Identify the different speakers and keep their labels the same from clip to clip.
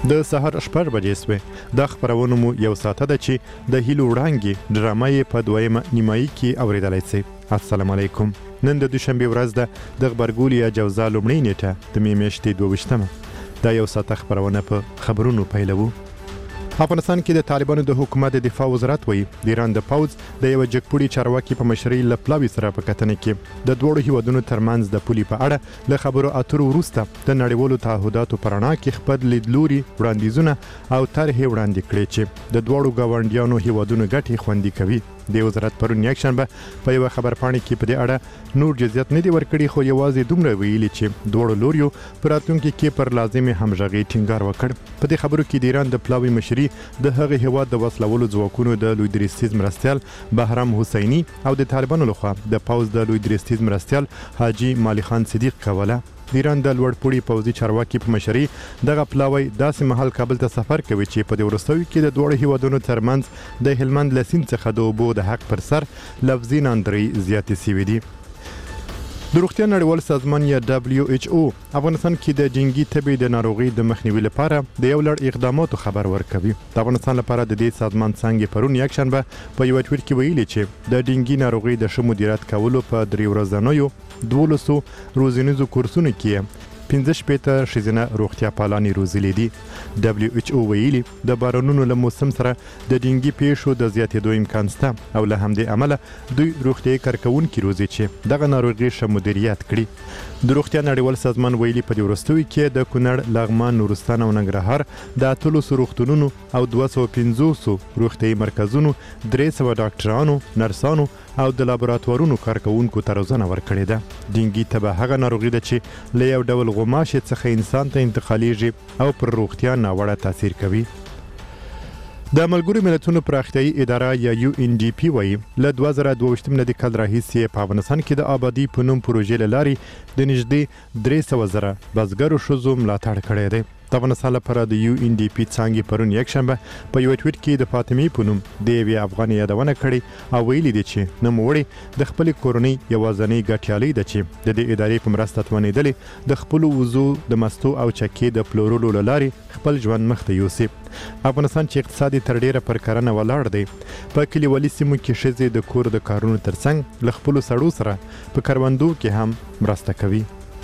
Speaker 1: د سهار 6 بجې سوې. دا خپرونه مو یو ساعته ده چې د هیلو وړانګې ډرامه یې په دویمه نیمایي کې اوریدلی سئ. السلام علیکم. نن د دوشنبې ورځ ده د غبرګول یا جوزا لومړۍ نیټه د مې میاشتې 22مه. دا یو ساعته خپرونه په خبرونو پیلوو. افغانستان کې د طالبانو د حکومت د دفاع وزارت وایي د ایران د پوځ د یو جګپوړي چارواکي په مشرۍ له پلاوي سره په کتنه کې د دوړو هیوادونو ترمنځ د پولي په اړه له خبرو اترو وروسته د نړیوالو تعهداتو په رڼا کې خپل لیدلوري وړاندیزونه او طرحې وړاندې کړې چې د دوړو ګاونډیانو هیوادونو ګټې خوندي کوي. د وزارت پرون یکشنبه په یو خبرپاڼه کې په دې اړه نور جزئیات نه دي ورکړي، خو یوازې دومره ویلي چې دوړو لوریو په راتلونکي کې پر لازمې همغږۍ ټینګار وکړ. په دې خبرو کې د ایران د پلاوي مشري د هغې هیواد د وسلولو ځواکونو د لوی درستیز مرستیال بهرام حسیني او د طالبانو لخوا د پوځ د لوی درستیز مرستیال حاجي مالی خان صدیق کوله. د ایران د لوړپوړي پوځي چارواکي په مشرۍ دغه پلاوی داسې مهال کابل ته سفر کوي چې په دې وروستیو کې د دوړو هیوادونو ترمنځ د هلمند له سیند څخه د اوبو د حق پر سر لفظي ناندرۍ زیاتې سوي دي. د روغتیا نړیوال سازمان یا WHO افغانستان کې د ډینګي تبې د ناروغۍ د مخنیوي لپاره د یو لړ اقداماتو خبر ورکوي. د افغانستان لپاره د دې سازمان څانګې پرون یکشنبه په یو ټویټ کې ویلي چې د ډینګي ناروغۍ د ښه مدیریت کولو په 3 ورځنیو 1200 روزنیزو کورسونو کې 15 ښځینه روغتیا پالانې روزلې دي. WHO ویلي د بارانونو له موسم سره د ډینګي پیښو د زیاتېدو امکان شته او له همدې امله دوی روغتیایي کارکوونکي روزي چې دغه ناروغي ښه مدیریت کړي. د روغتیا نړیوال سازمان ویلي په دې وروستیو کې د کونړ، لغمان، نورستان او ننګرهار د 800 روغتونونو او 250 روغتیایي مرکزونو 300 ډاکټرانو، نرسانو او د لابراتوارونو کارکوونکو ته روزنه ورکړې ده. ډینګي تبه هغه ناروغي ده چې له یو ډول غوماشې څخه انسان ته انتقالیږي او پر روغتیا ناوړه تاثیر کوي. د ملګرو ملتونو پراختیایي اداره یا UNDP وایي له 2022 نه د کال راهیسې په افغانستان کې د آبادي په نوم پروژې له لارې د نږدې 300,000 بزګرو ښځو ملاتړ کړی دی. د افغانستان لپاره د UNDP څانګې پرون یکشنبه په یو ټویټ کې د فاطمې په نوم د یوې افغانې یادونه کړې او ویلي دي چې نوموړې د خپلې کورنۍ یوازینۍ ګټیالۍ ده چې د دې ادارې په مرسته توانېدلې د خپلو وزو د مستو او چکې د پلورلو له لارې خپل ژوند مخ ته یوسي. افغانستان چې اقتصادي تر ډیره پر کرنه ولاړ دی، په کلیوالي سیمو کې ښځې د کور د کارونو ترڅنګ له خپلو سړو سره په کروندو کې هم مرسته کوي.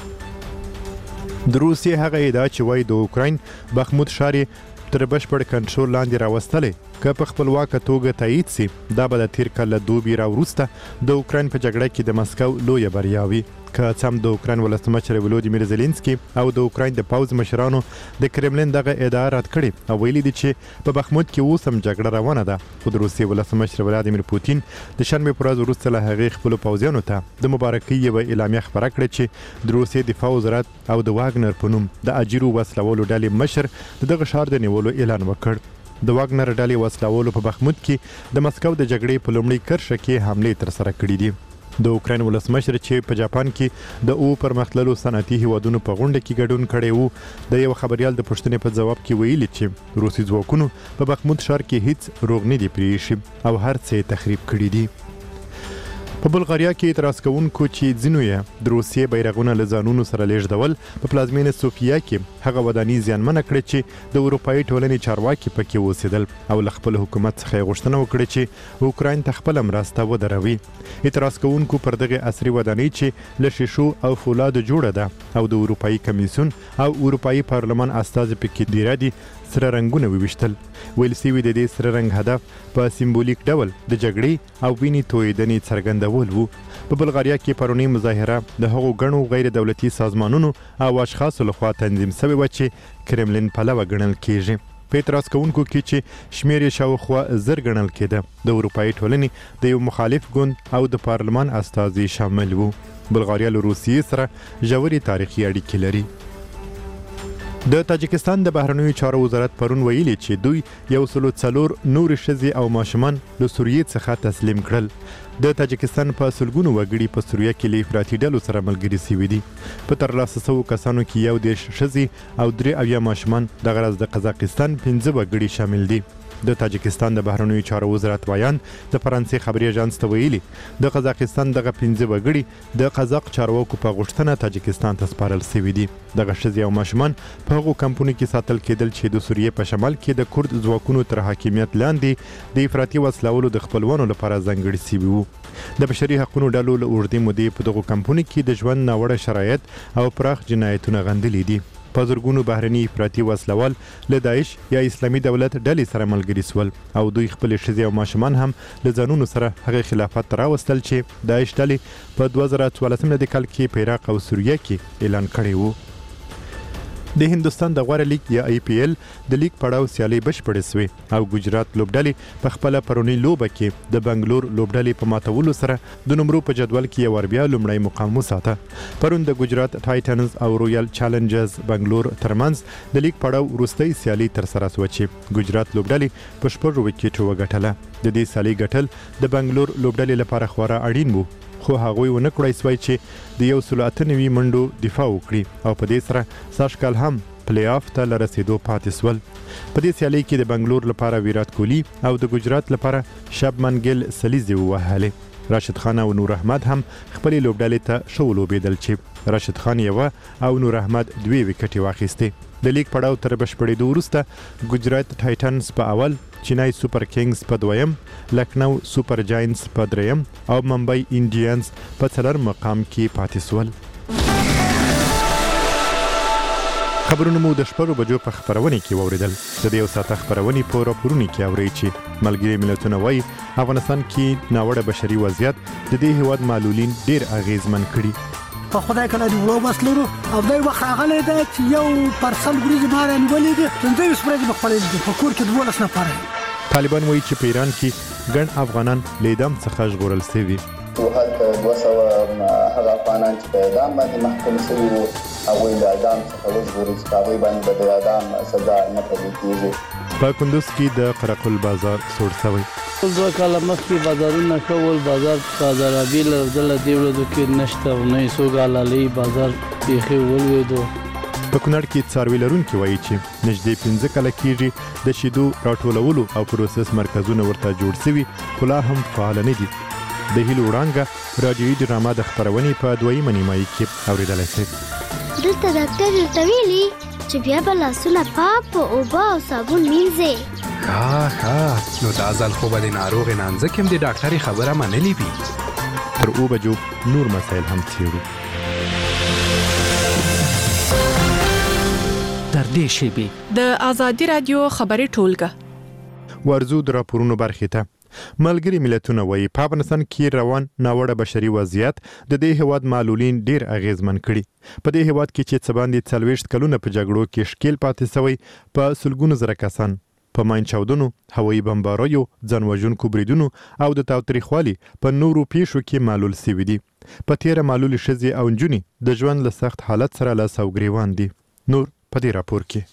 Speaker 1: د روسیې هغه ادعا چې وایي د اوکراین بخمود ښار یې تر بشپړ کنټرول لاندې راوستلی که په خپلواکه توګه تایید سي، دا به د تیر کال له دوبي راوروسته د اوکراین په جګړه کې د مسکو لویه بریا وي. که څه هم د اوکراین ولسمشر ولودیمیر زیلنسکي او د اوکراین د پوځ مشرانو د کرملین دغه ادعا رد کړې او ویلي دي چې په بخمود کې اوس هم جګړه روانه ده، خو د روسیې ولسمشر ولادیمیر پوتین د شنبې په ورځ وروسته له هغې خپلو پوځیانو ته د مبارکۍ یوه اعلامیه خپره کړې چې د روسیې دفاع وزارت او د واګنر په نوم د اجیرو وسلولو ډلې مشر د دغه ښار د نیولو اعلان وکړ. د واګنر ډلې وسلولو په بخمود کې د مسکو د جګړې په لومړۍ کرښه کې حملې ترسره کړې دي. د اوکراین ولسمشر چې په جاپان کې د پرمختللو صنعتي هیوادونو په غونډه کې ګډون کړی و، د یو خبریال د پوښتنې په ځواب کې ویلي چې روسي ځواکونو په بخمود ښار کې هیڅ روغ نه دي پرېښي او هر څه یې تخریب کړي دي. په بلغاریا کې اعتراض کوونکو چې ځینو یې د روسیې بیرغونه له ځانونو سره لیږدول په پلازمینه سوفیا کې هغه ودانۍ زیانمنه کړې چې د اروپایي ټولنې چارواکي پکې اوسېدل او له خپل حکومت څخه یې غوښتنه وکړه چې اوکراین ته خپله مرسته ودروي. اعتراض کوونکو پر دغه عصري ودانۍ چې له شیشو او فولادو جوړه ده او د اروپایي کمیسیون او اروپایي پارلمان استازي پکې دیره دي سره رنګونه وویشتل. ویل سوي د دې سره رنګ هدف په سیمبولیک ډول د جګړې او وینې تویېدنې څرګندول وو. په بلغاریا کې پرونی مظاهره د هغو ګڼو غیر دولتي سازمانونو او اشخاصو لخوا تنظیم سوې وه چې کرملین پلوه ګڼل کیږي. په اعتراض کوونکو کې چې شمیر یې شاوخوا 1000 ګڼل کېده د اروپایي ټولنې د یو مخالف ګوند او د پارلمان استازي شامل وو. بلغاریا له روسیې سره ژورې تاریخي اړیکې لري. د تاجکستان د بهرنیو چارو وزارت پرون ویلي چې دوی 104 نورې ښځې او ماشومان له سوریې څخه تسلیم کړل. د تاجکستان په سلګونو وګړي په سوریه کې له افراطي ډلو سره ملګري سوي دي. په ترلاسه شوو کسانو کې 10 ښځې او 3 ماشومان، دغه راز د قزاقستان 15 وګړي شامل دي. د تاجکستان د بهرنیو چارو وزارت وایان د فرانسې خبري اژانس ته ویلي د قزاقستان دغه 15 وګړي د قزاق چارواکو په غوښتنه تاجکستان ته سپارل شوي دي. دغه ښځې او ماشومان په هغو کمپونو کې ساتل کېدل چې د سوریې په شمال کې د کورد ځواکونو تر حاکمیت لاندې د افراطي وسلولو د خپلوانو لپاره ځانګړي شوي وو. د بشري حقوقو ډلو له اوږدې مودې په دغو کمپونو کې د ژوند ناوړه شرایط او پراخ جنایتونه غندلي دي. په زرګونو بهرني افراطي وسلوال له داعش یا اسلامي دولت ډلې سره ملګري سول او دوی خپل ښځې او ماشومان هم له ځانونو سره هغه خلافت ته راوستل چې داعش ډلې په 2014 کال کې په عراق او سوریه کې اعلان کړی وو. د هندستان د غوره لیګ یا IPL د لیګ پړاو سیالي بشپړې سوې او ګجرات لوبډلې په خپل پرونی لوبه کې د بنگلور لوبډلې په ماتولو سره د نمرو په جدول کې یو بیا لومړی مقام وساته. پرون د ګجرات ټایټنز او رویال چالنجرز بنگلور ترمنځ د لیګ پړاو وروستۍ سیالي تر سره شوه چې ګجرات لوبډلې په 6 وکټو وګټله. د دې سیالي ګټل د بنگلور لوبډلې لپاره خورا اړین وو خو هغوی ونه کړای سوی چې د 198 منډو دفاع وکړي او په دې سره ساشکال هم پلی آف ته لرسېدو پاتې سول. په دې سیالۍ کې د بنگلور لپاره ویرات کوهلی او د ګجرات لپاره شبمن ګیل سلیزي ووهلې. راشد خان او نور احمد هم خپل لوبډلې ته ښه ولوبېدل چې راشد خان یوه او نور احمد 2 وکټې واخیستې. د لیګ پړاو تر بشپړېدو وروسته ګجرات ټایټنز په اول، چنای سوپر کینګز په دویم، لکنو سوپر جاینټس په دریم او ممبئی انډینز په څلورم مقام کې پاتې سول. خبرونه مو د 6 بجو په خبرونه کې واوریدل. د دې یو ساعت خبرونه په راپورونو کې اوري چې ملګری ملتونه وایي افغانستان کې ناوړه بشري وضعیت د دې هیواد معلولین ډیر اغیزمن کړي.
Speaker 2: په خدای کله دی وړو بس لرو او دای وخت راغلی دی چې یو پرسل ګریز ماره نیولې دي 15 ورځې بخپلې دي په کور کې 12 نفر.
Speaker 1: طالبان وایي چې په ایران کې ګڼ افغانان له اعدام څخه ژغورل شوي.
Speaker 3: هلته 200 هغه افغانان چې په اعدام باندې محکوم شوي وو هغوی له اعدام څخه وژغورل چې هغوی باندې به د اعدام سزا نه پلي کېږي.
Speaker 1: په کندوز کې د قرقل بازار سوړ شوی.
Speaker 4: 2 کاله مخکې بازارونه کول بازار بیل د دې ورځو کې نشته او نه څو کاله بازار بیخي ولوېدو.
Speaker 1: په کونړ کې څاروي لرونکي وایي چې نږدې 15 کاله کېږي د شیدو راټولولو او پروسس مرکزونه ورته جوړ شوي خو لا هم فعال نه دي. د هیلو وړانګه راډیویي ډرامه د خپرونې په 2 نیمایي کې اورېدلی شئ.
Speaker 5: دلته ډاکټر ورته ویلي چې بیا به لاسونه پاک په اوبه او صابون مینځئ.
Speaker 6: ښه نو دا ځل خو به د ناروغې نانځکې هم د ډاکټرې خبره منلې وي.
Speaker 1: تر 2 بجو نور مسایل هم څېړو.
Speaker 7: تر دې شیبې
Speaker 8: د آزادي رادیو خبري ټولګه
Speaker 1: ورزو د راپورونو برخې ته. ملګری ملتونه وایي په افغانستان کې روان ناوړه بشري وضعیت د دې هیواد معلولین ډیر اغیزمن کړي. په دې هیواد کې چې څه باندې 40 کلونه په جګړو کې ښکیل پاتې شوی په سلګونو زره کسان په ماین چاودنو، هوایي بمباریو، ځان وژونکو بریدونو او د تاوتریخوالي په نورو پیښو کې معلول شوي دي. په تیره معلولې ښځې او نجونې د ژوند له سخت حالت سره لاس او ګریوان دي. نور په دې راپور کې.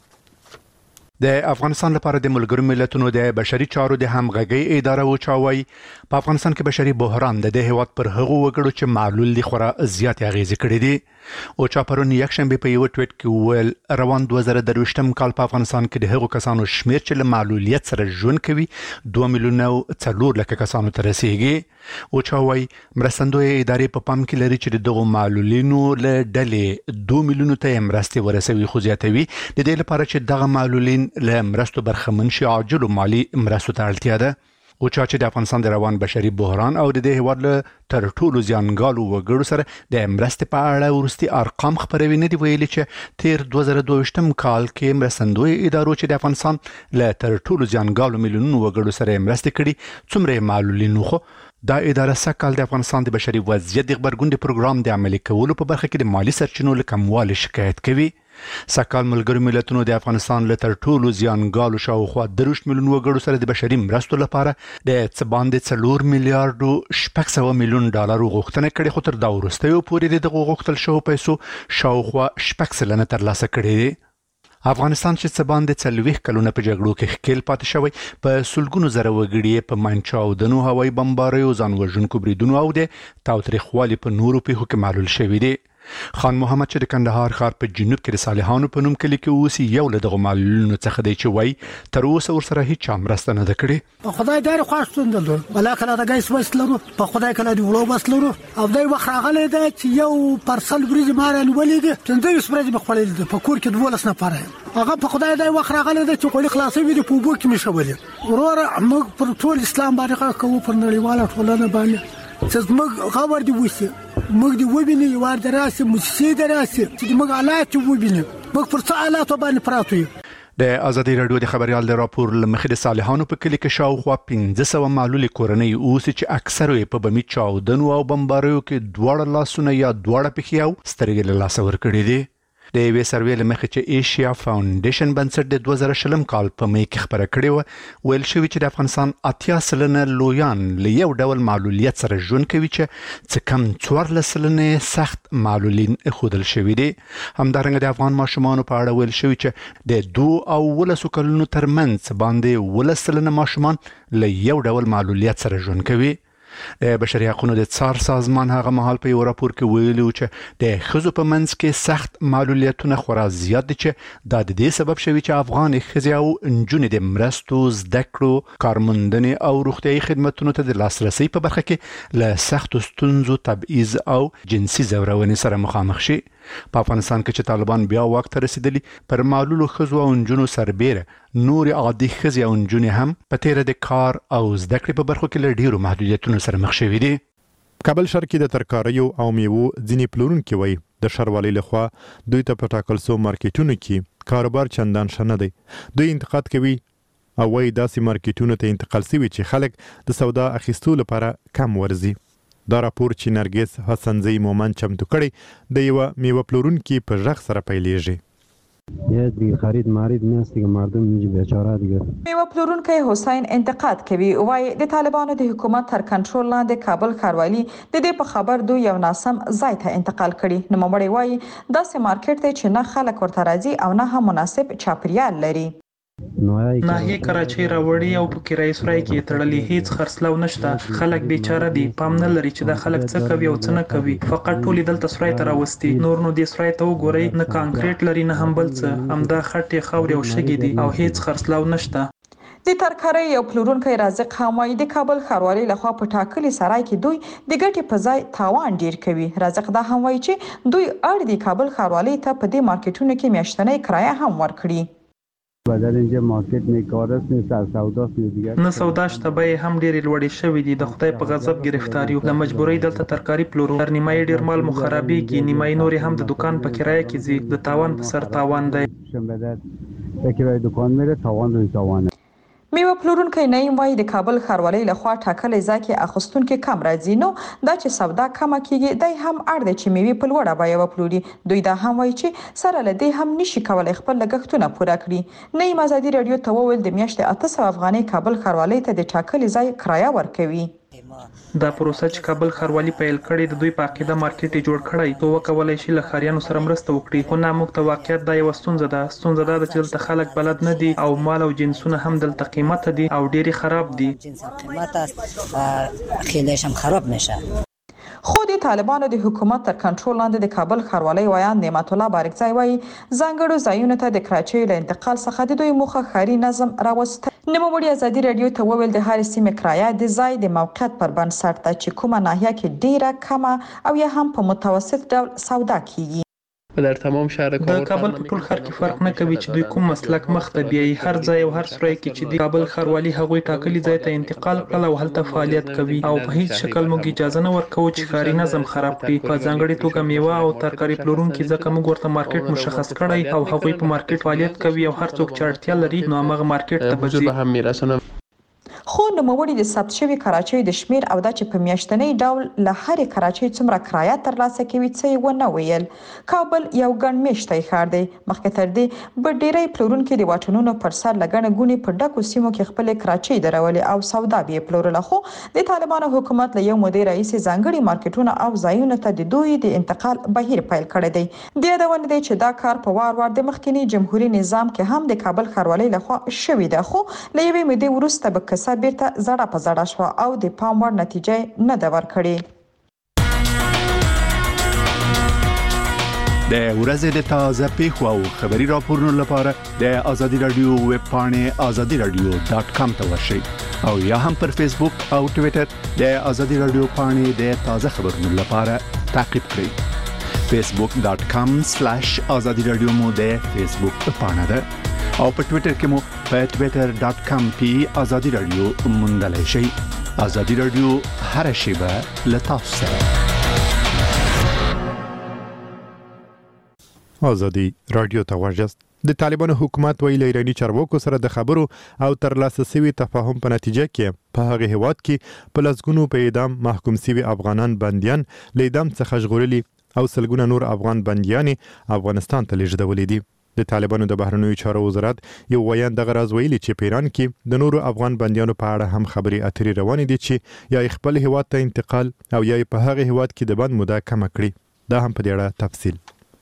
Speaker 9: د افغانستان لپاره د ملګرو ملتونو د بشري چارو د همغږۍ اداره وچاوي په افغانستان کې بشري بحران د هیواد پر هغو وګړو چې معلول دي خورا زیات اغیزې کړې دي. او چا پرون یکشنبه په یو ټویټ کې ویل روان 2023م کال په افغانستان کې د هغو کسانو شمیر چې له معلولیت سره ژوند کوي 2 میلیونه 4 لک کسانو ته رسیږي. او چا وايي مرستندوی ادارې په پام کې لري چې دغه معلولینو له ډلې 2 میلیونه ته مرستې ورسوي خو زیاتوي د دې لپاره چې دغه معلولین له مرستو برخمن شي عاجل مالی مرستو ته اړتیا ده. او چې د افغانستان د روان بشري بحران او د دې هیواد له تر ټولو زیانګالو وګړو سره د مرستې په اړه ورستي ارقام خبروي نه دی ویلي چې تیر 2022م کال کې مرستندوی ادارو چې د افغانستان له تر ټولو زیانګالو میلیونونو وګړو سره مرستې کړي څومره معلولین خو دا اداره سکهال د افغانستان د بشري وضعیت د خبرګون د پروګرام د عملي کولو په برخه کې د مالی سرچینو له کموالي شکایت کوي. سکهال ملګرو ملتونو د افغانستان له تر ټولو زیانګالو شاوخوا 3 میلیون وګړو سره د بشري مرستو لپاره د څه باندې 4 میلیارډ 600 میلیون ډالر غوښتنه کړې خو تر دا وروسته پورې د غوښتل شو پیسو شاوخوا 6 سلنه ترلاسه کړې. افغانستان چې څه باندې 40 کلونه په جګړو کې ښکیل پاتې شوی په سلګونو زره وګړي په مانچاودنو، هوایي بمباریو، ځان وژونکو بریدونو او د تاوتریخوالي په نورو پیښو کې معلول شوي دي. خان محمد چې د کندهار ښار په جنوب کې د صالحانو په نوم کلی کې اوسي یو له دغه معلولینو څخه دی چې وایي تر اوسه ورسره هیڅ مرسته نه ده کړې.
Speaker 2: په خدای ډېر خوښ ستوندل ولا کله د ګیس وس لرو په خدای کله دی وړو بس لرو او دای وخت راغلی دی چې یو پارسل وریځ مارن ولید څنګه سپرج مخړل دی په کور کې 12 نفر هغه په خدای دی وخت راغلی دی چې کولی خلاصي وي په بو کې مشولې ورور موږ پر ټول اسلام باندې کوو پر نړیواله ټولنه باندې چې موږ خبر دی وسی موږ دی وبیني یوار دراسه مؤسسه دراسه چې موږ حالات وبیني موږ پر څه حالات باندې پراته یو.
Speaker 9: د ازادي رادیو د خبريال د راپور لمخې د صالحانو په کلی کې شاوخوا 1500 معلول کورنۍ اوس چې اکثره په بمی چاودنو او بمباریو کې دوړ لاسونه یا دوړ پخیاو سترګې له لاس ور کړې دي. د وی سروې لمخې چې ایشیا فاونډیشن بنسټ د 2000 کال په می کې خبره کړې و ویل شوی چې د افغانستان 80% لویان له یو ډول معلولیت سره ژوند کوي چې کم 14% سخت معلولین خودل شوی دي. همدارنګه د افغان ماشومان په اړه ویل شوی چې د 2 او 10 کلونو ترمنځ باندې 10% ماشومان له یو ډول معلولیت سره ژوند کوي. د بشري حقوقو د څار سازمان هغه مهال په یو راپور کې ویلي چې د خزو په منځ کې سخت معلولیتونه خورا زیات دي چې د دې سبب شوی چې افغان خزي او نجونې د مرستو زده کړو کارموندنې او روغتيایي خدماتو ته د لاسرسي په برخه کې له سخت ستونزو تبعیض او جنسي زورونې سره مخامخ شي. په افغانستان کې چې طالبان بیا وخت رسیدلی پر معلولو خزو او نجونو سربېره نور عادي خزي او نجونې هم په تیر د کار او زده کړې په برخو کې له ډیرو محدودیتونو سره مخ شوي دي.
Speaker 1: کابل شهر کې د ترکاریو او میوو ځینې پلورونکي وایي د ښاروالۍ لخوا دوی ته په ټاکل شوو مارکیټونو کې کاروبار چندان ښه نه دی. دوی انتقاد کوي او وایي داسې مارکیټونو ته انتقال شوي چې خلک د سودا اخیستو لپاره کم ورځي. دا راپور چې نرګس حسنزی مومن چمتو کړی د یو میوه پلورونکي په ژغ سره پیلېږي.
Speaker 7: یه دیگه خرید مارید نیست دیگه مردم میگه بیچاره دیگه.
Speaker 10: میوه پلورونکی حسین انتقاد کوي وای د طالبانو د حکومت تر کنټرول لاندې کابل ښاروالي د دې په خبر دوی یو ناسم ځای ته انتقال کړي. نوموړی وای داسې مارکیټ دی چې نه خلک ورته راځي او نه هم مناسب چاپیریال لري.
Speaker 11: ناحیه کراچۍ راوړي او په کرایي سرای کې تړلي هیڅ خرڅلاو نشته. خلک بیچاره دي پام نه لري چې دا خلک څه کوي او څه نه کوي. فقط ټول دلته سرای ته راوستي نور نو دې سرای ته وګورئ نه کانکریټ لري نه هم بل څه همدا خټې خاورې او شګې دي او هیڅ خرڅلاو نشته.
Speaker 10: د ترکارۍ یو پلورونکی رازق هم وایي د کابل ښاروالۍ لخوا په ټاکلي سرای کې دوی د ګټې په ځای تاوان ډیر کوي. رازق دا هم وایي چې دوی اړ دي کابل ښاروالۍ ته په دې مارکیټونو کې میاشتنۍ کرایه هم ورکړي.
Speaker 7: بدل اینجا مارکت نیکارست نیست از سوداست دیگه
Speaker 11: نه سودا شته به هم ډېرې لوړې شوې دي. د خدای په غضب گرفتار یو. د مجبورۍ دلته ترکاري پلورو. تر نیمایي ډېر مال مو خرابېږي نیمایي نورې هم د دکان په کرایه کې ځي. د تاوان په سر تاوان دی.
Speaker 7: کرایه دکان میره تاوان روی تاوانه.
Speaker 10: میوه پلورونکی نعیم وایي د کابل ښاروالۍ لخوا ټاکلی ځای کې اخیستونکي کم راځي نو دا چې سودا کمه کیږي دی هم اړ دی چې میوې په لوړه بیه وپلوري. دوی دا هم وایي چې سره له دې هم نشي کولی خپل لګښتونه پوره کړي. نعیم ازادي راډیو ته وویل د میاشتې 800 افغانۍ کابل ښاروالۍ ته د ټاکلي ځای کرایه ورکوي.
Speaker 11: دا پروسه چې کابل ښاروالي پیل کړې د دوی په عقیده مارکیټ جوړ کړی تو وکولای شي له ښاریانو سره مرسته وکړي. خو نه موږ ته واقعیت دا یو ستونزه ده. ستونزه دا ده چې دلته خلک بلد نه دي او مال او جنسونه هم دلته قیمته دي او ډېری خراب دي.
Speaker 12: قیمت است خیلیش هم خراب میشه.
Speaker 10: خو د طالبانو د حکومت تر کنټرول لاندې د کابل ښاروالۍ ویان نعمت الله بارکزی وایي ځانګړو ځایونو ته د کراچۍ له انتقال څخه د دوی موخه ښاري نظم راوستل. نوموړي ازادي راډیو ته وویل د هرې سیمې کرایه د ځای د موقعیت پر بنسټ ده چې کومه ناحیه کې ډیره کمه او یا هم په متوسط ډول سودا کیږي.
Speaker 11: در تمام شهر د کابل په ټول ښار کې فرق نه کوي چې دوی کوم مسلک مخ ته بیایي. هر ځای او هر سرای کې چې د کابل ښاروالي هغوی ټاکلي ځای ته انتقال کړل او هلته فعالیت کوي او په هیڅ شکل موږ اجازه نه ورکوو چې ښاري نظم خراب کړي. په ځانګړې توګه میوه او ترکاري پلورونکي ځکه موږ ورته مارکیټ مشخص کړی او هغوی په مارکیټ فعالیت کوي او هر څوک چې اړتیا لري نو همغه مارکیټ ته به ځي.
Speaker 10: خو نوموړي د ثبت شوي کراچۍ د شمیر او دا چې په میاشتنۍ ډول له هرې کراچۍ څومره کرایه ترلاسه کوي څه یې ونه ویل. کابل یو ګڼ میشتی ښار دی. مخکې تر دې به ډیری پلورونکي د واټونونو پر سر له ګڼې ګوڼې په ډکو سیمو کې خپلې کراچۍ درولې او سودا به یې پلورله. خو د طالبانو حکومت له یو مودې راهیسې ځانګړي مارکیټونه او ځایونو ته د دوی د انتقال بهیر پیل کړی دی. د یادونې دی چې دا کار په وار وار د مخکینی جمهوریت نظام کې هم د کابل ښاروالۍ لخوا شوی ده. خو له یوې مودې وروسته به کیسه بیرته زړه په زړه شوه او د پام وړ نتیجه نه ده ورکړې.
Speaker 9: د ورځې د تازه پیښو او خبري راپورونو لپاره د آزادي رادیو ویب پاڼې azadiradio.com ته ورشئ او یا هم پر فیسبوک او ټوئیټر د آزادي رادیو پاڼې د تازه خبرونو لپاره تعقیب کړئ. facebook.com/azadiradio مو د فیسبوک پاڼه ده او په ټوئیټر کې مو په twitter.com/azadiradio موندلای شئ. آزادي رادیو هر شیبه له تاسو سره.
Speaker 1: آزادي رادیو ته ورجست. د طالبانو حکومت ویل ایرانی چارواکو سره د خبرو او ترلاسه شوی تفاهم په نتیجه کې په هغه هیواد کې په لسګونو په اعدام محکوم شوي افغانان بنديان لیدام څخه ژغورلي او سلګونه نور افغان بنديان افغانستان ته لیږدولې دي. د طالبانو د بهرنیو چارو وزارت یو ویان د غراز ویلي چې پیران کې د نورو افغان بنديانو په اړه هم خبري اترې روانې دي چې یا خپل هیواد ته انتقال او یا په هغه هیواد کې د بند موده کم کړي. دا هم په دې اړه تفصیل.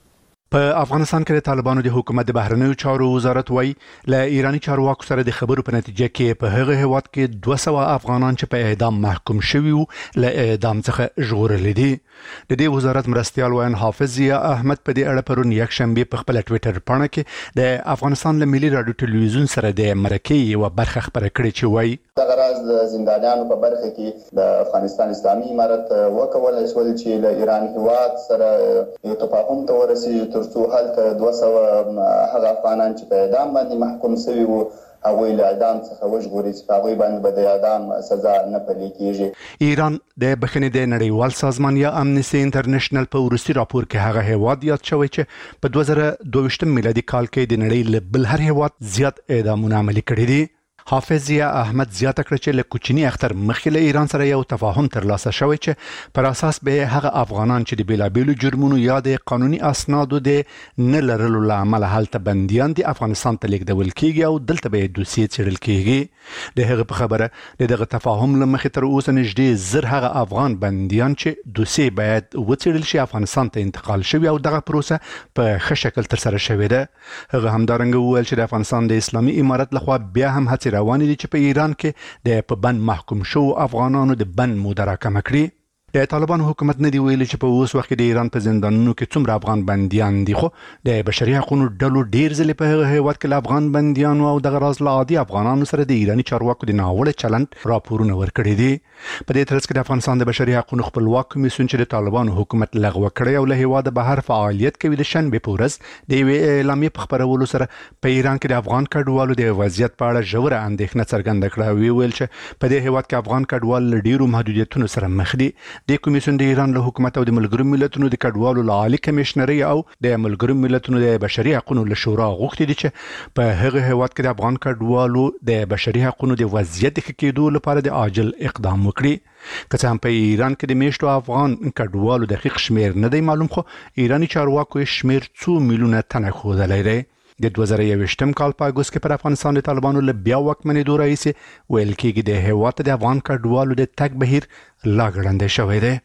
Speaker 9: په افغانستان کې د طالبانو د حکومت د بهرنیو چارو وزارت وایي له ایرانی چارواکو سره د خبرو په نتیجه کې په هغه هیواد کې 200 افغانان چې په اعدام محکوم شوي وو له اعدام څخه ژغورل دي. د دې وزارت مرستيال وین حافظ ضیا احمد په دې اړه پرون یک شنبه په خپل ټوئیټر پاڼه کې د افغانستان له ملي رادیو ټلویزیون سره د مرکې یو برخه خبره کړې چې وایي
Speaker 3: د غراز د زندانیانو په برخه کې د افغانستان اسلامي امارت وکول شول چې له ایران هیواد سره یو تفاهم ته ورسیږي ترڅو هلته 200 هغه افغانان چې په اعدام باندې محکوم شوي وو هغوی له اعدام څخه وژغوري چې هغوی باندې به د اعدام سزا نه پلي کیږي.
Speaker 9: ایران د بخښنې د نړیوال سازمان یا امنیستي انټرنیشنل په وروستي راپور کې هغه هیواد یاد شوی چې په 2022 میلادي کال کې د نړۍ له بل هر هیواد زیات اعدامونه عملي کړي دي. حافظ ضیا احمد زیاته کړ چې له کوچنی اختر مخکې له ایران سره یو تفاهم ترلاسه شوی چې پر اساس به هغه افغانان چې د بیلابیلو جرمونو یا د قانوني اسنادو د نه لرلو له امله هلته بنديان د افغانستان ته لیږدول کیږي او دلته به دوسیې څیړل کیږي. د هغه په خبره دغه تفاهم له مخې تر اوسه نږدې زر هغه افغان بنديان چې دوسیې باید وڅیړل شي افغانستان ته انتقال شوی او دغه پروسه په ښه شکل تر سره شوې ده. هغه همدارنګه وویل چې د افغانستان د اسلامي امارت لخوا بیا هم هڅې روانې دي چې په ایران کې د په بند محکوم شو افغانانو د بند موده راکمه کړي. د طالبانو حکومت نه دی ویلي چې په اوس وخت کې د ایران په زندانونو کې څومره افغان بنديان دي خو د بشري حقوقو ډلو ډیر ځله په هغه هیواد کې افغان بنديانو او د غراز له عادي افغانانو سره د ایرانی چارواکو د ناوړه چلند راپورونه ورکړي دي. په دې ترڅ کې د افغانستان د بشري حقوقو خپلواک کمیسیون چې د طالبانو حکومت لغوه کړی او له هیواد بهر فعالیت کوي د شنبه په ورځ د یوې اعلامیې په خبرولو سره په ایران کې د افغان کډوالو د وضعیت په اړه ژوره اندېښنه څرګنده کړه. ویل چې په دې هیواد کې افغان کډوال ډیرو محدودیتونو سره مخ دي. د کمیسیون د ایران له حکومت او د ملګرو ملتونو د کډوالو عالی کمشنري او د ملګرو ملتونو د بشري حقوقو له شورا غوښتي دي چې په هغه هیواد کې د افغان کډوالو د بشري حقوقو د وضعیت ښه کېدو لپاره د عاجل اقدام وکړي. که څه هم په ایران کې د میشتو افغان کډوالو دقیق شمیر نه دی معلوم خو ایرانی چارواکو شمیر 2 میلیونه تنه ښودلی دی. د 2021 کال په اگست کې پر افغانستان د طالبانو له بیا واکمنېدو راهیسې ویل کېږي د هیواد د افغان کډوالو د تګ بهیر لا ګړندی شوی دی.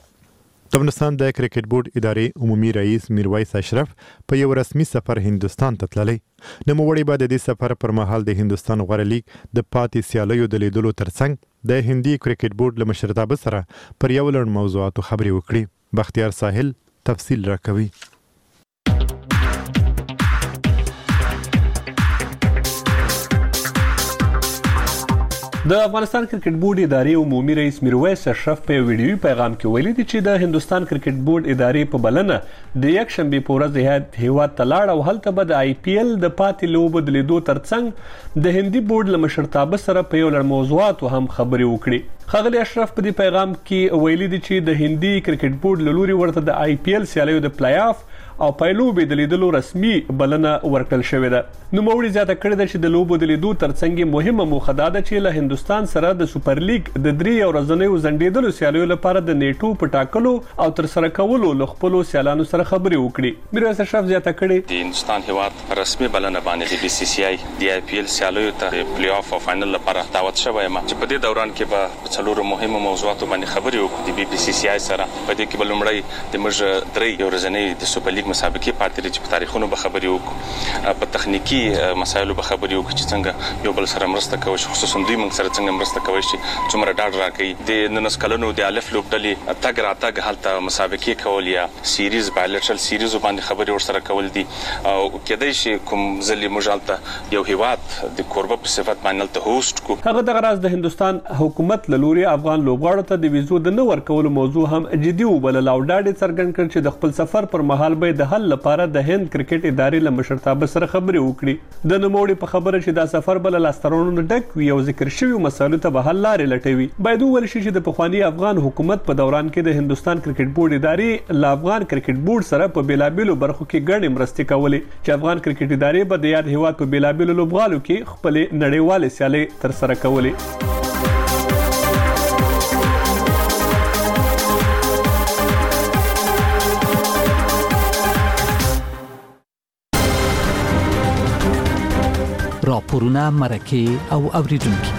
Speaker 1: د افغانستان د کرکټ بورډ ادارې عمومي رئیس میرویس اشرف په یو رسمي سفر هندستان ته تللی. نوموړی به د دې سفر پر مهال د هندستان غوره لیګ د پاتې سیالیو د لیدلو ترڅنګ د هندي کرکټ بورډ له مشرتابه سره پر یو لړ موضوعاتو خبرې وکړي. بختیار ساحل تفصیل راکوي.
Speaker 13: د افغانستان کرکټ بورډ ادارې عمومي رئیس میرویس اشرف په ویډیوي پیغام کې ویلي دي چې د هندستان کرکټ بورډ ادارې په بلنه د یک شنبه په ورځ هیواد ته لاړ او هلته به د IPL د پاتې لوبو د لیدو ترڅنګ د هندي بورډ له مشرتابه سره په یو لړ موضوعاتو هم خبرې وکړي. ښاغلي اشرف په دې پیغام کې ویلي دي چې د هندي کرکټ بورډ له لوري ورته د IPL سیالیو د پلی آف او پایلوبې د لیدلو رسمي بلنه ورکړل شوې ده. نوموړي زیاته کړې ده چې د لوبو د لیدو ترڅنګ مهمه موخه دا ده چې له هندستان سره د سوپر لیګ د 3 ورځنیو ځنډېدلو سیالیو لپاره د نیټو په ټاکلو او ترسره کولو له خپلو سیالانو سره خبرې وکړي. میرویس اشرف زیاته کړې
Speaker 14: د هندستان هیواد رسمي بلنه باندې د BCCI د IPL سیالیو ته پلی آف او فائنل لپاره دعوت شوی یم چې په دې دوران کې به څلورو مهمو موضوعاتو باندې خبرې وکړو د BCCI سره. په دې کې بلومړی د موږ 3 ورځنۍ د سوپر لیګ لګ مسابقې پاتې چې په تاریخونو به خبرې وکړو په تخنیکی مسایلو به خبرې وکړو چې څنګه یو بل سره مرسته کوي خصوصا دوی موږ سره څنګه مرسته کوي چې څومره ډاډ راکړي د 19 کلونو د الف لوبډلې تګ راتګ هلته مسابقې کول یا سیریز بایلټرل سیریز باندې خبرې ورسره کول دي او کېدای شي کوم ځلې موږ هلته یو هیواد د کوربه په صفت باندې ته هوست کو.
Speaker 13: هغه د غراز د هندستان حکومت له لوري افغان لوبغاړو ته د ویزو د نه ورکولو موضوع هم جدي وبلل او ډاډ څرګند کړ چې د خپل سفر پر مهال به د حل لپاره د هند کرکټ ادارې له مشرتابه سره خبرې وکړي. د نوموړي په خبره چې دا سفر بل لاسترونو ډک وي او ذکر شوی مسایلو ته به حل لارې لټوي. باید وویل شي چې د پخوانی افغان حکومت په دوران کې د هندستان کرکټ بورډ ادارې له افغان کرکټ بورډ سره په بیلابیلو برخو کې ګڼې مرستې کولې چې افغان کرکټ ادارې به د یاد هیواد په بیلابیلو لوبغالو کې خپل نړیوالې سیالۍ ترسره کولې.
Speaker 15: راپورونه مرکه او اوریدونکو.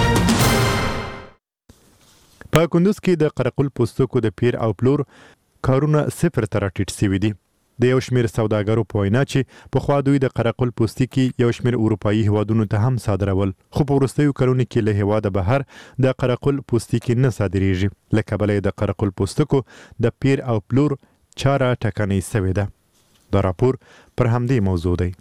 Speaker 1: په کندوز کې د قرقل پوستکو د پیر او پلور کارونه صفر ته راټیټ شوي دي. د یو شمېر سوداګرو په وینا چې پخوا دوی د قرقل پوستکي یو شمېر اروپایي هیوادونو ته هم صادرول، خو په وروستیو کلونو کې له هیواده بهر د قرقل پوستکي نه صادریږي. له کبله د قرقل پوستکو د پیر او پلور چاره ټکنۍ سوې ده. دا راپور پر همدې موضوع دی.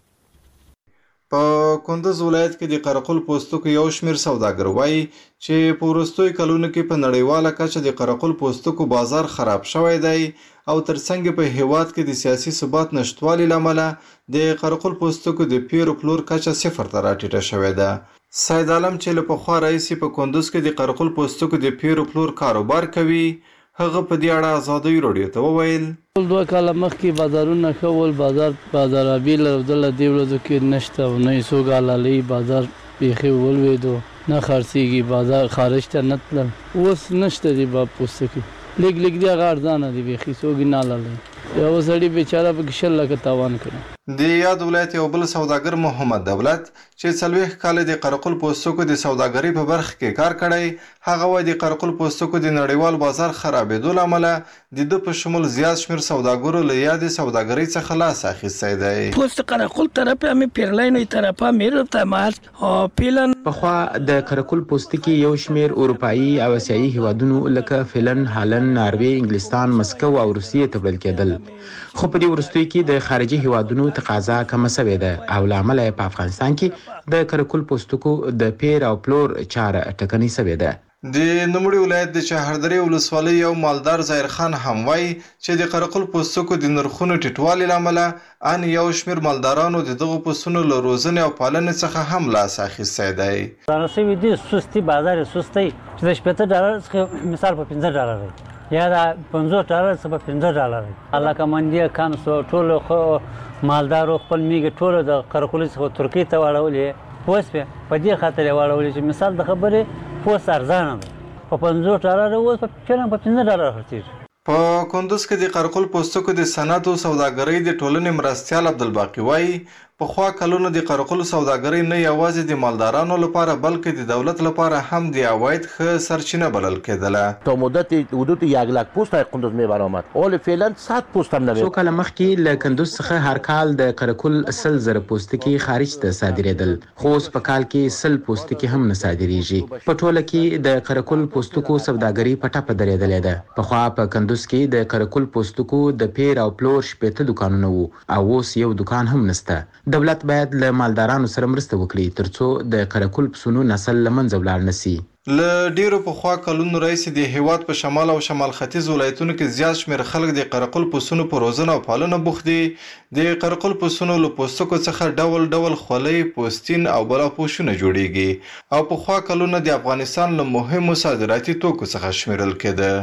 Speaker 16: په کندوز ولایت کې د قرقل پوستکو یو شمېر سوداګر وایي چې په وروستیو کلونو کې په نړیواله کچه د قرقل پوستکو بازار خراب شوی دی او ترڅنګ په هیواد کې د سیاسي ثبات نشټوالي له امله د قرقل پوستکو د پیر او پلور کچه صفر ته راټیټه شوې ده. سید عالم چې له پخوا راهیسې په کندوز کې د قرقل پوستکو د پیر او پلور کاروبار کوي، هغه په دې اړه ازادۍ راډیو ته وویل:
Speaker 4: 2 کاله مخکې بازارونه ښه ول، بازارابي لرودله دې ورځو کې نشته او نه یې څوک حلالوي. بازار بیخي ولوېدو، نه خرڅېږي، بازار خارج ته نه تلل. اوس نشته دی پوستکي، لږ دی هغه ارزانه دی، بیخي څوک یې نه حلالوي. یو سړي بیچاره پکې 100 لکه تاوان کړی.
Speaker 16: د یاد ولایت یو بل سوداګر محمد دولت چې 40 کاله د قرقل پوستکو د سوداګرۍ په برخه کې کار کړی، هغه وایي د قرقل پوستکو د نړیوال بازار خرابېدو له امله د ده په شمول زیات شمېر سوداګرو له یادې سوداګرۍ څخه لاس اخیستی دی.
Speaker 17: پوست قرقل طرفه همین پیرلین طرفه میرفته مارس پیلن.
Speaker 18: پخوا د قرقل پوستکي یو شمېر اروپایي او اسیایي هیوادونو لکه فنلند، هالند، ناروې، انګلستان، مسکو او روسیې ته وړل کېدل، خو په دې وروستیو کې د خارجي هیوادونو تقاضا کمه سوې ده او له امله یې په افغانستان کې د قرقل پوستکو د پیر او پلور چاره ټکنۍ سوې ده.
Speaker 16: د نوموړي ولایت د چهردرې ولسوالۍ یو مالدار ظاهر خان هم وایي چې د قرقل پوستکو د نرخونو ټیټوالي له امله ان یو شمېر مالدارانو د دغو پسونو له روزنې او پالنې څخه هم لاس اخیستی دی.
Speaker 19: رانه سوي دي سستي، بازار یې سست دی چې د $50 څخه مثال په $15 دی یا د $50 څخه په $15 دی. علاقه مندي کان سو ټول خو مالدارو خپل میږي ټول د قرقل څخه ترکیې ته واړولې. پوس په دې خاطر یې واړولې چې مثال د خبرې پوس ارزانه ده، په $50 اوس په $15 خرڅېږي.
Speaker 16: په کندوز کې د قرقل پوستکو د صنعت او سوداګرۍ د ټولنې مرستیال عبدالباقي وایي پخوا کلونو د قرقل سوداګرۍ نه یوازې د مالدارانو لپاره بلکې د دولت لپاره هم د عواید ښه سرچینه بلل کېدله.
Speaker 20: تا مدت حدود 1 لک پوست از کندوز میبرآمد، حال فعلا 100 پوست هم نمیاد.
Speaker 18: څو کاله مخکې له کندوز څخه هر کال د قرقل 100,000 پوستکي خارج ته صادرېدل، خو اوس په کال کې 100 پوستکي هم نه صادرېږي. په ټوله کې د قرقل پوستکو سوداګري په ټپه درېدلې ده. پخوا په کندوز کې د قرقل پوستکو د پیر او پلور 15 دوکانونه وو او اوس یو دوکان هم نشته. دولت باید له مالدارانو سره مرسته وکړي ترڅو د قرقل پسونو نسل له منځه ولاړ نشي.
Speaker 16: له ډیرو پخوا کلونو راهیسې د هیواد په شمال او شمال ختیځ ولایتونو کې زیات شمېر خلک د قرقل پسونو په روزنه او پالنه بوخت دي. د قرقل پسونو له پوستکو څخه ډول ډول خولۍ، پوستین او بلاپوشونه جوړیږي او پخوا کلونه د افغانستان له مهمو صادراتي توکو څخه شمیرل کېده.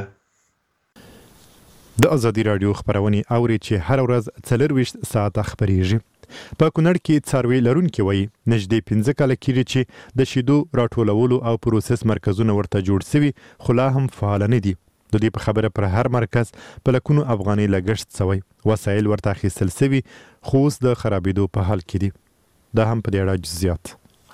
Speaker 1: د ازادي راډیو خبرونه اوري چې هر ورځ 24 ساعته خبريږي. په کونړ کې څاروي لرونکي وایي نږدې 15 کاله کېږي چې د شیدو راټولولو او پروسس مرکزونه ورته جوړ شوي خو لا هم فعال نه دي. د دې په خبره پر هر مرکز په لکونو افغانۍ لګښت شوی، وسایل ورته اخیستل شوي خو اوس د خرابېدو په حال کې دي. دا هم په دې اړه جزئیات.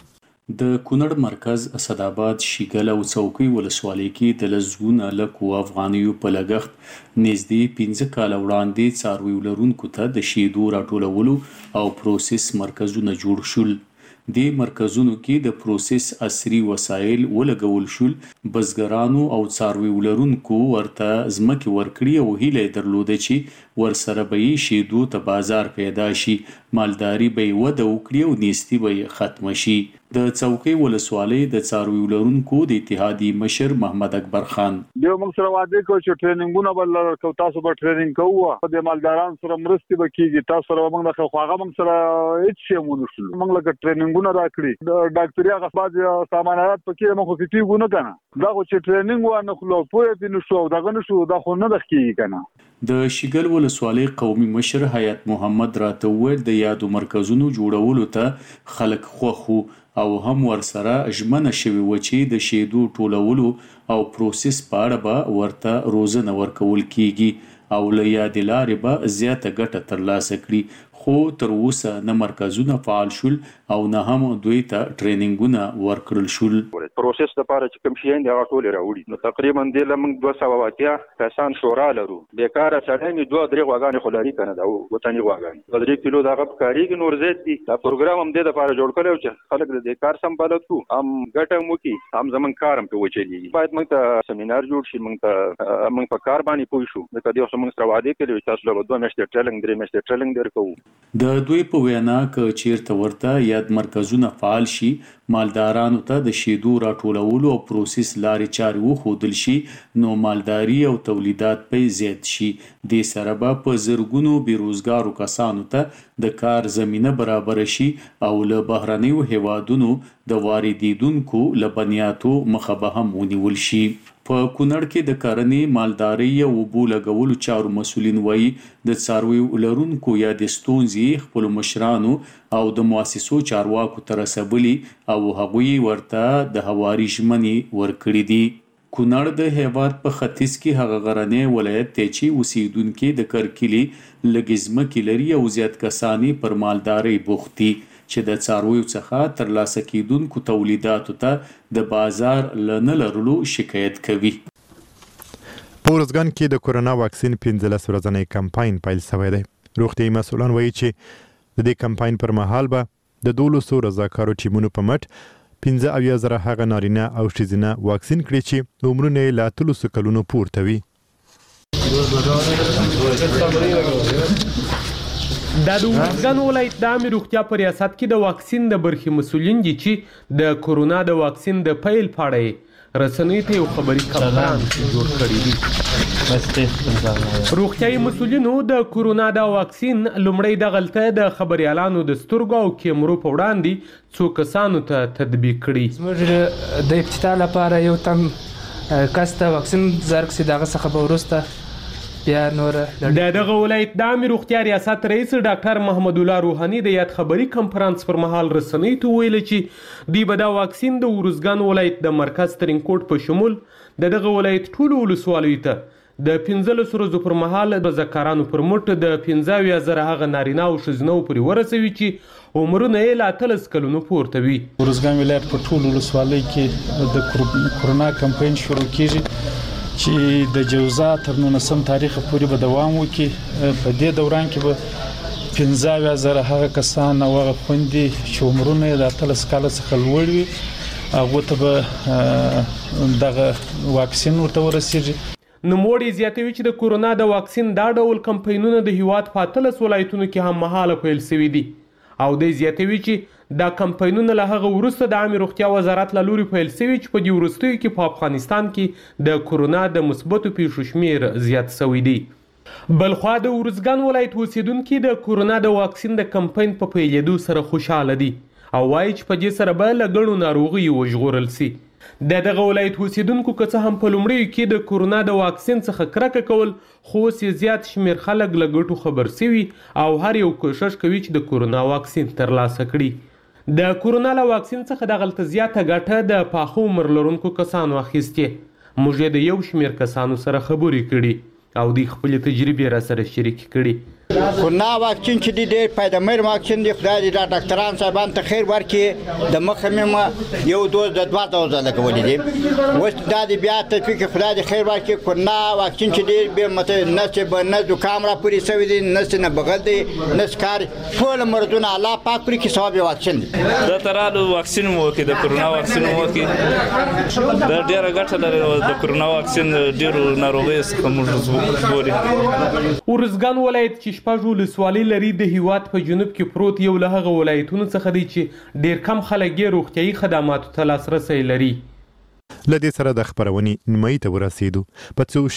Speaker 21: د کونړ مرکز اسداباد شیګل او څوکۍ ولسوالۍ کې د لزګونه لکو افغانیو په لګښت نږدې 15 کال وړاندې څاروي لرونکو ته د شیدو راټولولو او پروسس مرکزونه جوړ شول. د مرکزونو کې د پروسس عصري وسایل ولګول شول. بزګرانو او څاروي لرونکو ورته ځمکې ورکړي او هیله درلوده چې ورسره به یې شیدو ته بازار پیدا شي، مالداري به یې وده وکړي او نیستي به یې ختمه شي. د څوکۍ ولسوالۍ د څاروي لرونکو د اتحادیې مشر محمد اکبر خان
Speaker 22: دیو موږ سره وعده کوي چې ټریننګونه به لرو، تاسو به ټریننګ کوو، د مالدارانو سره مرستې به کیږي، تاسو سره موږ د خواغه موږ سره هیڅ شی مونږ نشو، موږ لکه ټریننګونه راکړي د ډاکټري هغه بعض سامانات پکې موږ خو کیږو نه کنه، دا خو چې ټریننګ وانه خلو پوهه دي نشو دغه نشو دا خو نه د کیږي کنه.
Speaker 21: د شیګل ولسوالۍ قومي مشر حیات محمد راته وویل د یادو مرکزونو جوړولو ته خلک خوښ او هم ورسره ژمنه شوې و چې د شیدو ټولولو او پروسس په اړه به ورته روزنه ورکول کیږي او له یادې لارې به زیاته ګټه ترلاسه کړي، خو تر اوسه نه مرکزونه فعال شول او نه هم دوی ته ټریننګونه ورکړل شول.
Speaker 23: پروسس لپاره چې کوم شي نه راټول راوړي نو تقریبا د لمن 280 کسان شورا لرو، بیکاره سړی می 2-3 غواګانې خلاري کنه دا وطني غواګانې 3 کیلو دا غب کاریږي نور زیات دي. دا پروګرام هم د لپاره جوړ کړو چې خلک د کار سم بلد کو هم ګټه مو کی هم زمون کارم په وچلی باید موږ ته سیمینار جوړ شي، موږ په کار باندې پوه شو د کدی اوس موږ سره وعده کړو چې تاسو له 2 میاشتې ټریننګ 3 میاشتې ټریننګ درکو.
Speaker 21: د دوی په وینا ک چیرته ورته یاد مرکزونه فعال شي، مالدارانو ته د شیدو راټولولو او پروسس لارې چارې وښودل شي نو مالداري او تولیدات به زیات شي. د سره په زرګونو بیروزګارو کسانو ته د کار زمینه برابر شي او له بهرنیو هیوادونو د واردیدونکو لبنیاتو مخه به هم ونیول شي. په کونړ کې د کرنې، مالدارۍ او اوبو لګولو چارو مسؤلین وایي د څارویو لرونکو یا د ستونزې خپلو مشرانو او د مؤسسو چارواکو ته رسولي او هغوی ورته د هواري ژمنې ورکړي دي. کونړ د هیواد په ختیځ کې هغه غرنی ولایت دی چې اوسیدونکي د کرکلي لږې ځمکې لري او زیات کسان پر مالدارۍ بوخت دي چې د څارویو څخه ترلاسه کیدونکو تولیداتو ته د بازار نه لرلو شکایت کوي.
Speaker 1: په ارزګان کې د کورونا واکسین 15 ورځنی کمپاین پیل شوی دی. روغتیايي مسؤلان وایي چې د دې کمپاین پر مهال به د 1200 رضاکارو ټیمونو په مټ 15,000 هغه نارینه او ښځینه واکسین کړي چې عمرونه یې له 300 کلونو پورته وي.
Speaker 24: دا د ارزګان ولایت د عامې روغتیا په ریاست کې د واکسین د برخې مسؤلین دي چې د کورونا د واکسین د پیل په اړه رسنیو ته یو خبري کنفرانس جوړ کړی دی. روغتیايي مسؤلینو د کورونا د واکسین لومړی د غلطه د خبريالانو د سترګو او کیمرو په وړاندې څو کسانو ته تطبیق کړي.
Speaker 25: زموږ د ابتدا لپاره یو تم کس ته واکسین زرګ سي دغه څخه به وروسته بیا نور
Speaker 24: د دغه ولایت د عامې روغتیا ریاست رئیس ډاکټر محمد الله روحاني د یاد خبري کنفرانس پر مهال رسنیو ته ویل چې دوی به دا واکسین د ارزګان ولایت د مرکز ترینکوټ په شمول د دغه ولایت ټولو ولسوالیو ته د 15 ورځو پر مهال د ذکرانو پر مټ د 15,000 هغه نارینه او ښځینه پورې ورسوي چې عمرونه یې له 13 کلونو پورته وي.
Speaker 26: ارزګان ولایت په ټولو ولسوالۍ کې د کورونا کمپاین شروع کیږي چې د جوزا تر 19 تاریخ پورې به دوام وکړي. په دې دوران کې به 15,000 هغه کسان او هغه خويندې چې عمرونه یې د 13 کال څخه لوړ وي هغه ته به دغه واکسین ورته ورسیږي.
Speaker 24: نوموړي زیاتوي چې د کورونا د واکسین دا ډول کمپاینونه د هیواد په 13 ولایتونو کې هم مهاله پیل شوي دي او د زیاتوي چې دا کمپاینونه له هغه وروسته د عامې روغتیا وزارت له لوري پیل شوي چې په دې وروستیو کې په افغانستان کې د کورونا د مثبتو پیښو شمیر زیات شوی دی. بلخوا د ارزګان ولایت اوسیدونکي د کورونا د واکسین د کمپاین په پیلېدو سره خوشحاله دي او وایي چې په دې سره به له ګڼو ناروغیو وژغورل شي. د دغه ولایت اوسیدونکو که څه هم په لومړیو کې د کورونا د واکسین څخه کرکه کول خو اوس زیات شمیر خلک له ګټو خبر شوي او هر یو کوشش کوي چې د کورونا واکسین ترلاسه کړي. د کورونا له واکسین څخه د غلطه زیاته ګټه د پاخه عمر لرونکو کسانو اخیستې. موږ د یو شمیر کسانو سره خبرې کړي او دوی خپلې تجربې را سره شریک کړي.
Speaker 2: کورونا واکسین چې دی ډېر فایدهمن واکسین دی. خدای دې دا ډاکټران صاحبان ته خیر ورکړي. د مخه مې یو دوز د 2 دوزه لګولې دي. اوس دا دې بیا تفکر خدای دې خیر ورکړي. کورونا واکسین چې دی به مته نه چې نه زکام را پوری سوي دي نه بغل دي نه سکار ټول مرزونه الله پاک پرې کې ثواب واکسین دي.
Speaker 5: دا ترالو واکسین مو کې د کورونا واکسین مو کې دا ډیره ګټه لري. د کورونا واکسین ډیرو ناروغیو څخه موږ ژغوري.
Speaker 24: ارزګان ولایت چې شپږ ولسوالۍ لري د هیواد په جنوب کې پروت یو له هغه ولایتونو څخه دی چې ډیر کم خلک یې روغتیايي خدماتو ته لاسرسی لري.
Speaker 1: لدې سره د خبرونې نیمایي ته ورسېدو. په څو